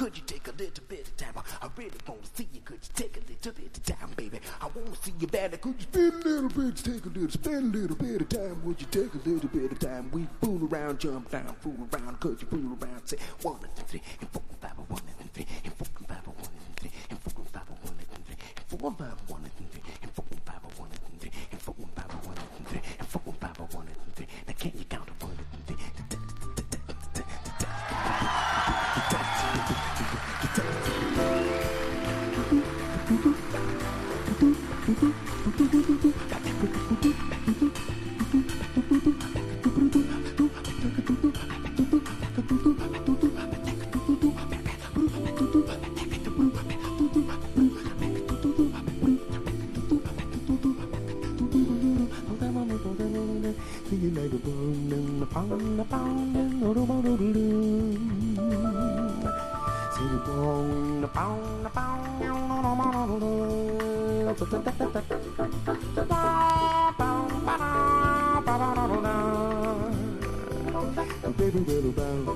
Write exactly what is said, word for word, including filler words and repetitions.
Could you take a little bit of time? I really want to see you. Could you take a little bit of time, baby? I want to see you better. Could you spend a little bit, take a little, spend a little bit of time? Would you take a little bit of time? We fool around, jump down, fool around. Could you fool around? Say one and three, and four and five, one and three, and four and five, one and three, and four and five, one and three, and four and five, one and three, and four and five, one and three, and four and five, one and three, and four and five, one and three. Now can you count one and three? Baby,